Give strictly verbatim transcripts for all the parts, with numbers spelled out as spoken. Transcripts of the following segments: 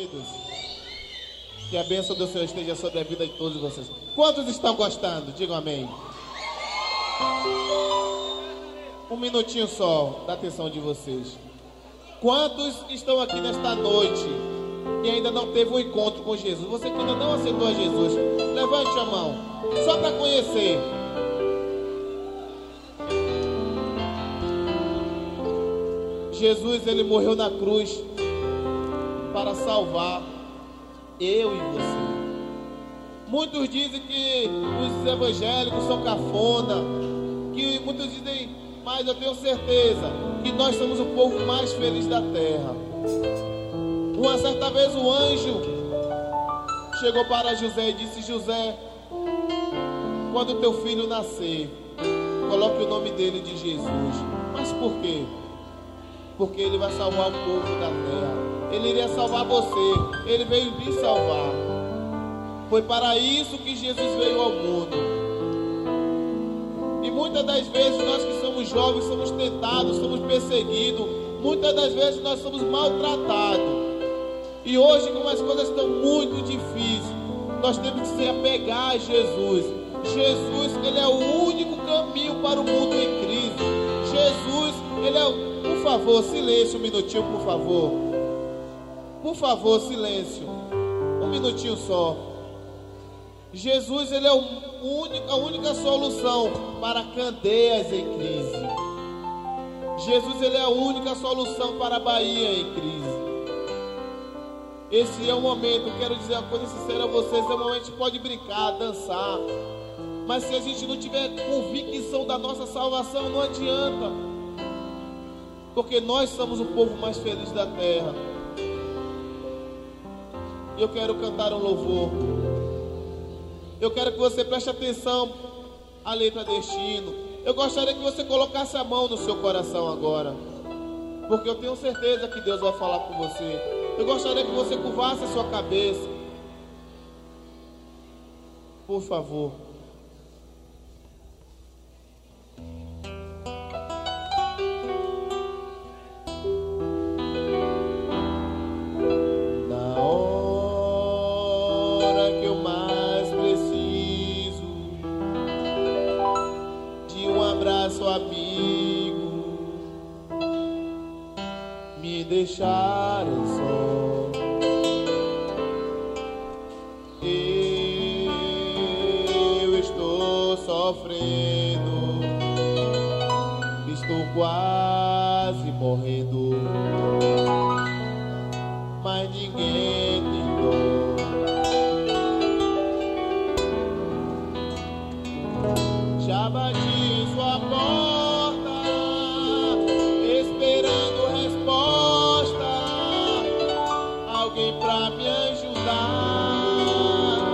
queridos. Que a bênção do Senhor esteja sobre a vida de todos vocês. Quantos estão gostando? Digam amém. Um minutinho só da atenção de vocês. Quantos estão aqui nesta noite e ainda não teve um encontro com Jesus? Você que ainda não aceitou a Jesus, levante a mão, só para conhecer. Jesus, ele morreu na cruz para salvar eu e você. Muitos dizem que os evangélicos são cafona, que muitos dizem, mas eu tenho certeza que nós somos o povo mais feliz da terra. Uma certa vez o anjo chegou para José e disse: José, quando teu filho nascer, coloque o nome dele de Jesus. Mas por quê? Porque ele vai salvar o povo da terra. Ele iria salvar você. Ele veio lhe salvar. Foi para isso que Jesus veio ao mundo. E muitas das vezes nós que somos jovens somos tentados, somos perseguidos. Muitas das vezes nós somos maltratados. E hoje, como as coisas estão muito difíceis, nós temos que se apegar a Jesus. Jesus, ele é o único caminho para o mundo em crise. Jesus, ele é o... Por favor, silêncio um minutinho, por favor. Por favor, silêncio. Um minutinho só. Jesus, ele é o único, a única solução para candeias em crise. Jesus, ele é a única solução para a Bahia em crise. Esse é o momento, eu quero dizer uma coisa sincera a vocês, é o momento que a gente pode brincar, dançar. Mas se a gente não tiver convicção da nossa salvação, não adianta. Porque nós somos o povo mais feliz da terra. E eu quero cantar um louvor. Eu quero que você preste atenção à letra deste hino. Eu gostaria que você colocasse a mão no seu coração agora, porque eu tenho certeza que Deus vai falar com você. Eu gostaria que você curvasse a sua cabeça. Por favor. Amigo, me deixar só. Eu estou sofrendo, estou quase morrendo, mas ninguém tem dó. Já bati em sua porta, esperando resposta, alguém pra me ajudar.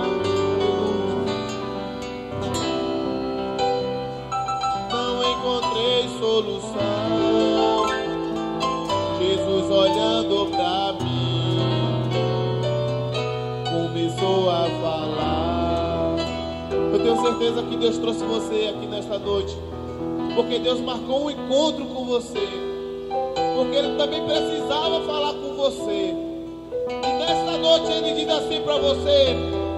Não encontrei solução. Jesus olhando pra mim, começou a falar. Eu tenho certeza que Deus trouxe você aqui nesta noite, porque Deus marcou um encontro com você, porque Ele também precisava falar com você. E nesta noite Ele diz assim para você: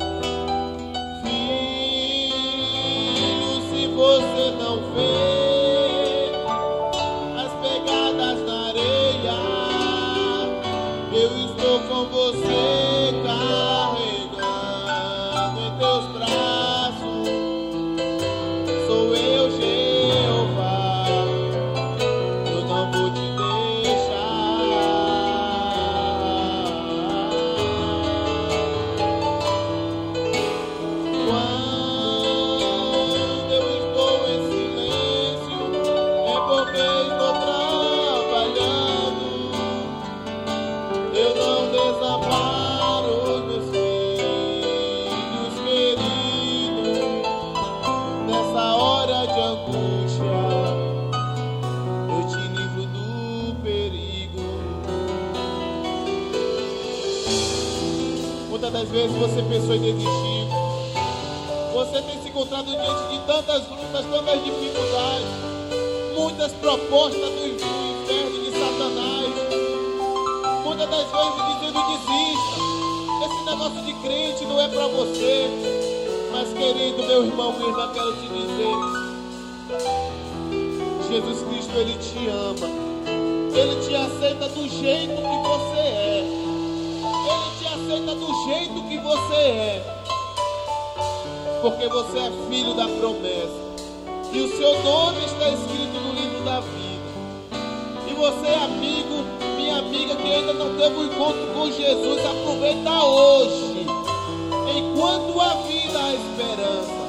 filho, se você não vê as pegadas na areia, eu estou com você carregando em teus braços. Às vezes você pensou em desistir. Você tem se encontrado diante de tantas lutas, tantas dificuldades, muitas propostas do inferno, de Satanás. Muitas das vezes dizendo: desista, negócio de crente não é para você. Mas, querido meu irmão, minha irmã, quero te dizer, Jesus Cristo, Ele te ama. Ele te aceita do jeito que você é. Ele te aceita do jeito que você é. Porque você é filho da promessa. E o seu nome está escrito no livro da vida. E você é amigo, minha amiga, que ainda não teve um encontro com Jesus, aproveita hoje. Enquanto a vida há esperança.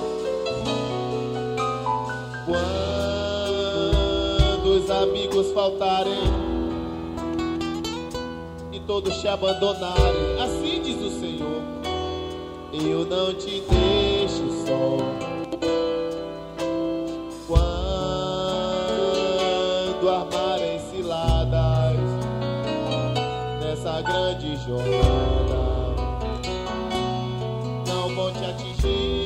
Quando os amigos faltarem e todos te abandonarem, assim diz o Senhor, eu não te deixo só. Quando armarem ciladas nessa grande jornada, não vão te atingir.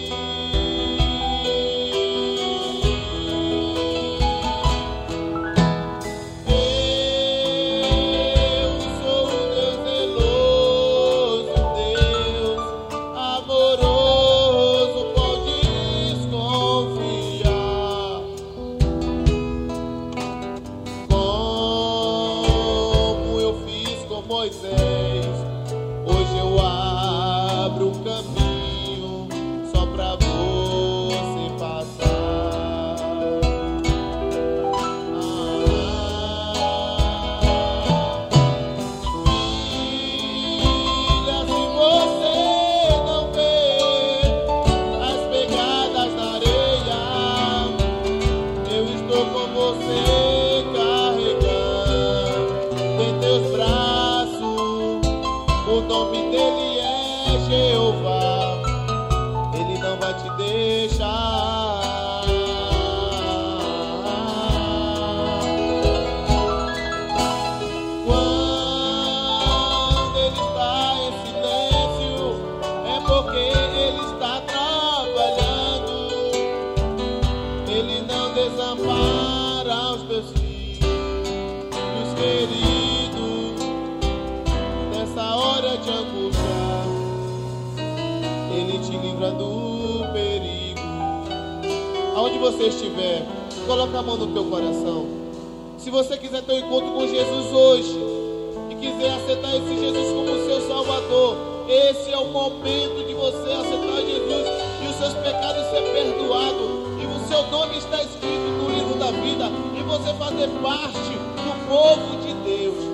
Você estiver, coloca a mão no teu coração. Se você quiser ter um encontro com Jesus hoje e quiser aceitar esse Jesus como seu Salvador, esse é o momento de você aceitar Jesus e os seus pecados ser perdoados e o seu nome está escrito no livro da vida e você fazer parte do povo de Deus.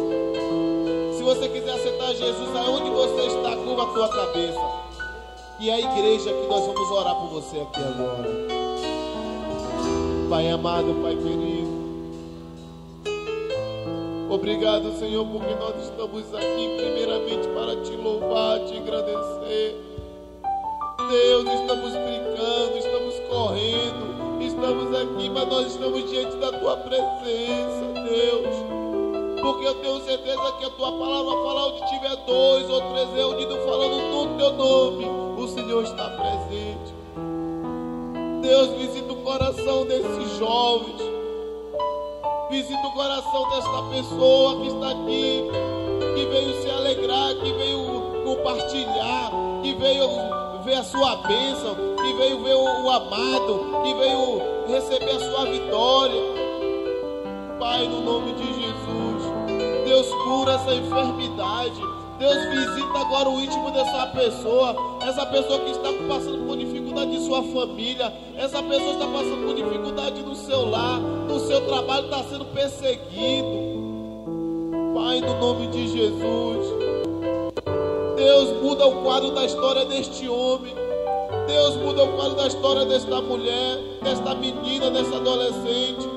Se você quiser aceitar Jesus, aonde você está, curva a tua cabeça. E é a igreja que nós vamos orar por você aqui agora. Pai amado, Pai querido, obrigado, Senhor, porque nós estamos aqui primeiramente para te louvar, te agradecer. Deus, estamos brincando, estamos correndo, estamos aqui, mas nós estamos diante da tua presença, Deus, porque eu tenho certeza que a tua palavra fala onde tiver dois ou três reunidos falando no teu nome, o Senhor está presente. Deus, visita o coração desses jovens, visita o coração desta pessoa que está aqui, que veio se alegrar, que veio compartilhar, que veio ver a sua bênção, que veio ver o amado, que veio receber a sua vitória. Pai, no nome de Jesus, Deus, cura essa enfermidade. Deus, visita agora o íntimo dessa pessoa, essa pessoa que está passando por dificuldade em sua família, essa pessoa está passando por dificuldade no seu lar, no seu trabalho, está sendo perseguido. Pai, no nome de Jesus, Deus, muda o quadro da história deste homem, Deus, muda o quadro da história desta mulher, desta menina, dessa adolescente.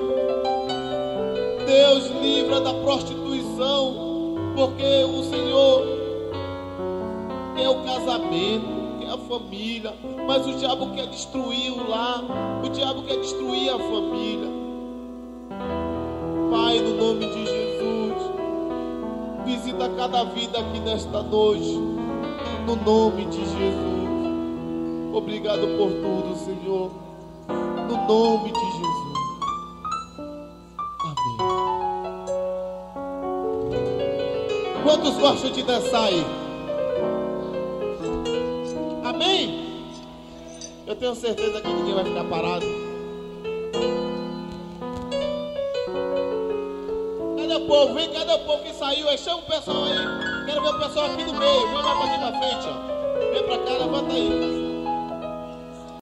Deus, livra da prostituição, porque o Senhor quer o casamento, quer a família, mas o diabo quer destruir o lar, o diabo quer destruir a família. Pai, no nome de Jesus, visita cada vida aqui nesta noite, no nome de Jesus. Obrigado por tudo, Senhor, no nome de Jesus. Amém. Quantos gostam de dançar aí? Amém? Eu tenho certeza que ninguém vai ficar parado. Cadê o povo? Vem, cadê o povo que saiu aí? Chama o pessoal aí. Quero ver o pessoal aqui do meio. Vem mais pra aqui pra frente, ó. Vem pra cá, levanta aí.